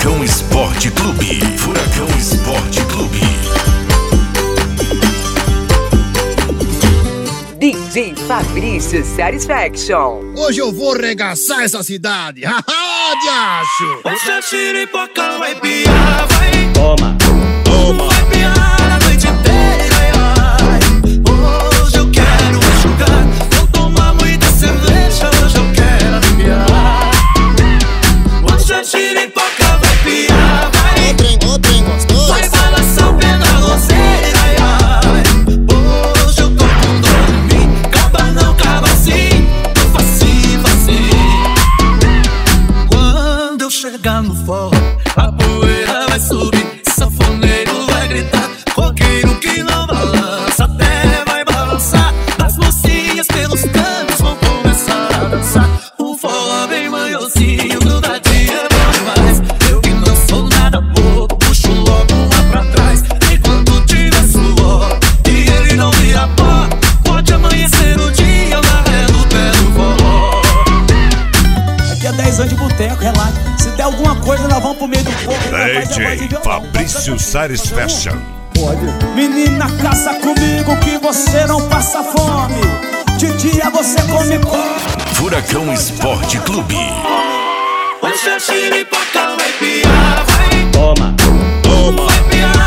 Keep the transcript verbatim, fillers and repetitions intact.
Furacão Esporte Clube. Furacão Esporte Clube. D J Fabrício Satisfaction. Hoje eu vou regaçar essa cidade. Haha, diacho. Essa xiripoca vai piar, vai. Toma, toma. Vai piar a noite inteira, ai. Hoje eu quero enxugar. Vou tomar muita cerveja, hoje eu quero aliviar. Essa xiripoca vai piar, vai. Ô trem, ô trem gostoso. Vai balançar o pé na roseira, ai, ai. Hoje eu tô com dor em mim. Caba não, caba sim. Facinho, facinho. Quando eu chegar no forró, a poeira vai subir. Sanfoneiro vai gritar. Roqueiro que não balança, até vai balançar. As mocinhas pelos cantos vão começar a dançar. Um forró bem manhosinho, grudadinho é bom demais. Eu que não sou nada bobo, puxo logo lá pra trás. Enquanto tiver suor e ele não vira pó, pode amanhecer o dia na ré do pé do forró. Aqui é dez anos de boteco, relaxa. Se der alguma coisa, nós vamos pro meio do povo. D J Fabrício Satisfaction. Menina, caça comigo que você não passa fome. De dia você come come. Furacão Esporte Clube. Hoje a xiripoca vai piar, vai. Toma, toma. Vai piar